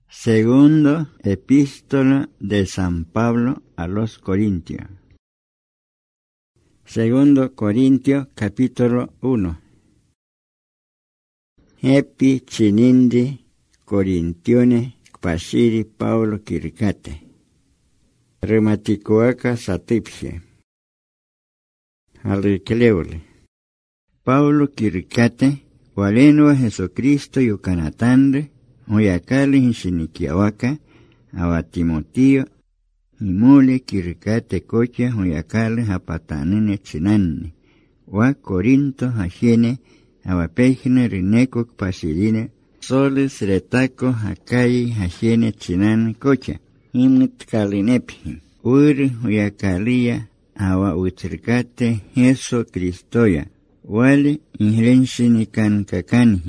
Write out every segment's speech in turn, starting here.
Segundo epístola de San Pablo a los Corintios. Segundo Corintios capítulo 1. Epi chinindi Corintione pasiri Paulo kirkate. Rematikuaka satipse. Alikleule. Paulo kirkate waleno Jesucristo yukanatande oyakali hinsinikiawaka awa Timoteo imule kirkate kocha oyakali hapatanene chinanni wa Corinto hajene awa pejne rineko pasirine solis retako hakai hajene chinan kocha himit kalinephi uri oyakalia awa utrikate Jesu Kristoya wale inhrensinikan kakanhi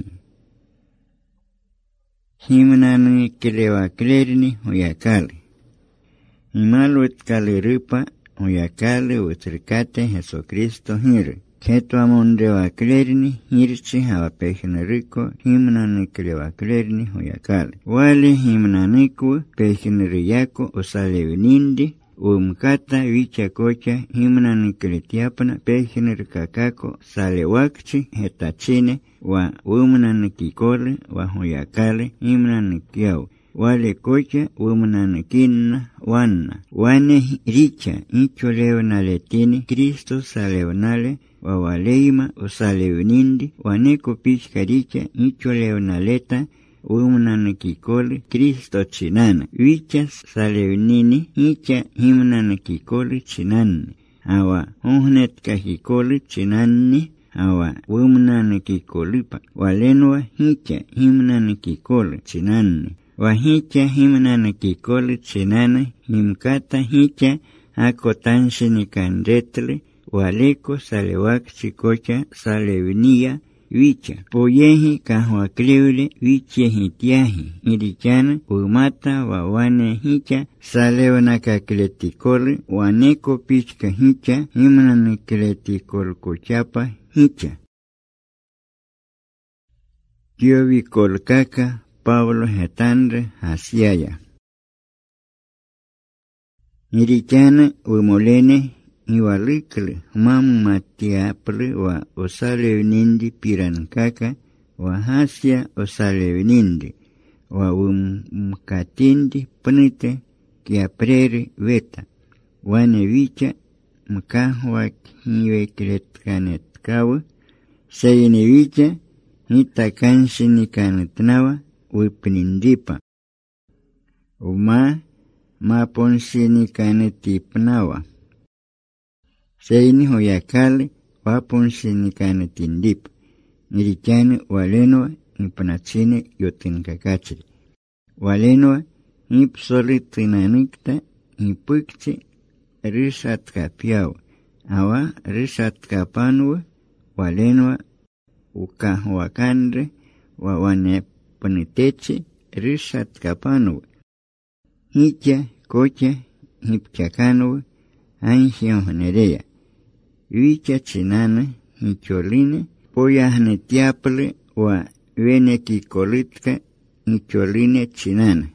himnani kilewa klerni oyakali. Himaluet kalirupa oyakali utrikate Jesucristo hir. Keto amondewa klerni hirchi hawa pejnerico himnani kilewa klerni oyakali. Wale himnaniku pejneriyako usalewinindi umkata wicha kocha himnani kiletiapana pejnerikakako salewakchi hetachine wa umnani kikole wa hoyakale himnani kiau. Wale kocha umnani kinna wanna. Wane richa incholeo naletini Kristo saleonale wa waleima usalewinindi waneko pichka richa incholeo naleta umnani kikole Kristo chinana. Wicha saleunini hicha himnani kikole chinanni. Awa honnet kahikole chinanni. Awa umnani kikolipa. Walenwa hicha himnani kikole chinanni. Wahicha himnani kikole chinana himkata hicha ako tanshini kandetle waleko salewak chikocha salewnia wicha. Poyehi kahwakliule wiche hitiahi irichana umata wawane hicha salewna kakletikole waneko pichka hicha himnani kletikol kochapa hicha. Kiovi kolkaka Pablo hetandre hasiaya. Irichana umolene iwalikle mammatiaple wa osalewinindi pirankaka wa hasia osalewinindi wa umkatindi punite kiapreri veta wane vicha mkahwa hiwekletkanetkawa sayini vicha hitakanshinikanetnawa wipnindipa uma maponsinikanetipnawa sayini hoyakale waponsinikanetindip nirichane walenwa ipnachine yotinkakachri walenwa ipsolitinanikta ipukchi risatkapiawa awa risatkapanwa walenwa ukahwakandre wawane paniteche risatkapanwa hicha kocha hipchakanwa anshionnerea wicha chinana hicholine poyahnetiaple wa venekikolitka hicholine chinana.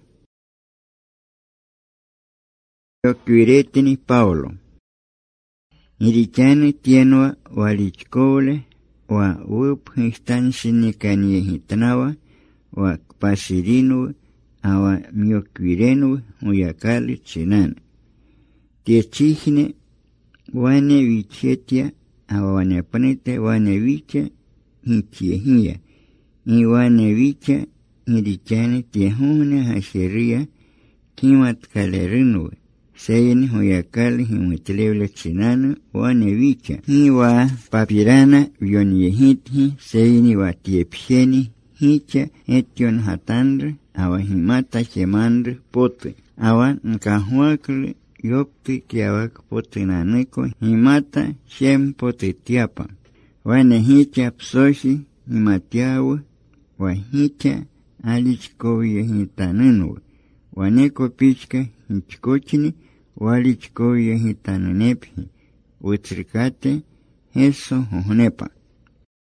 Yoquiretini Paulo irichane tienwa walichkole wa wuphistansinikaniehitnawa wa pasirinwa awa mioquirenwa uyakali chinana. Tiechihne wane vichetia awa wanepanete wane vicha hichiehia y wane vicha irichane tiehune hasheria kimatkalerinwa sayeni hoyakali himutlevle chinana wane vicha hiwa papirana vionyehiti sayeni watiepsheni hicha etion hatandre awa himata chemandre pote awa nkahuakle yopti kiawak potinaneko himata shempo titiapa wane hicha psoshi himatiawa wa hicha alichkoye hitanenwa waneko pichka hichkochini walichkoye hitanenepi utrikate eso honepa.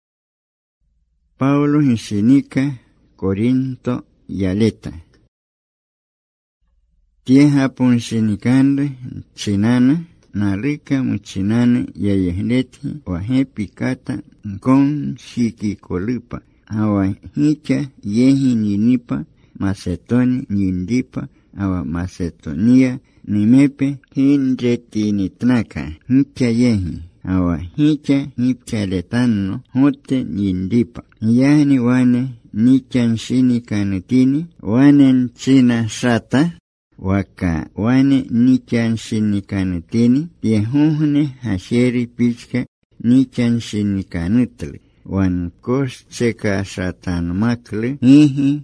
Paulo hisinika Corinto yaleta. Tiehapon sinikande chinana narika muchinana yayahleti wahepi kata kon shikikolipa awa hicha yehi ninipa Macedoni nindipa awa Macedonia nimepe hindretinitnaka hicha yehi awa hicha hipchaletano hote nindipa yani wane nichan shinikanutini wane china sata waka wane nichan shinikanutini yehuhne hasheri pichka nichan shinikanutli wan koscheka satan makle hike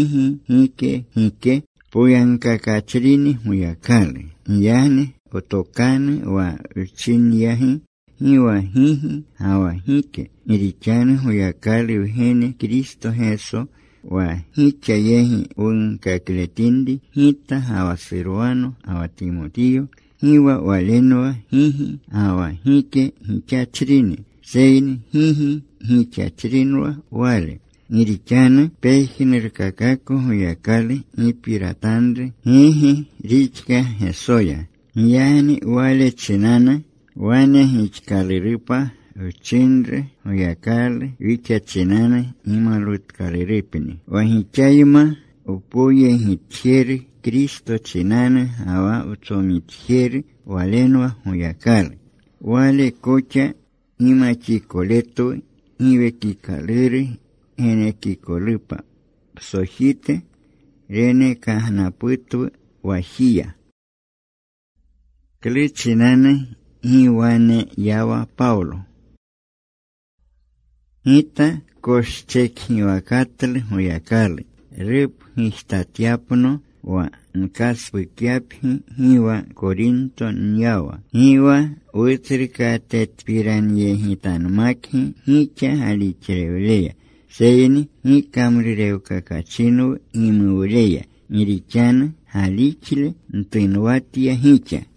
puyankakachrini huyakale yani otokane wa uchinyahi hiwa hihi hawa hike irichane huyakale uhene Kristo Jesu wa hicha yehi unkakletindi hita hawa Siruano hawa Timotio hiwa walenwa hihi hawa hike hichachrini seini hihi hichachrinwa wale irichana pejinirkakako huyakale ipiratandre hihi richka hesoya yani wale chinana wane hichkaliripa uchindre huyakale wicha chinana imalutkaliripini wahichayma upuye hithieri Kristo chinana hawa utomithieri walenwa huyakale wale kocha ima chikoleto iwe kikaliri ene kikolipa sohite rene kahanaputu wahia klichinane hiwane yawa Paulo hita koscheki wakatli huyakali rip histatiapno wa nkaspukiapi hiwa Korinto nyawa hiwa utrikatet hitanmaki hicha halichireuleya seini hikamrireuka kachinu imuuleya irichana halichile ntuinuwatia hicha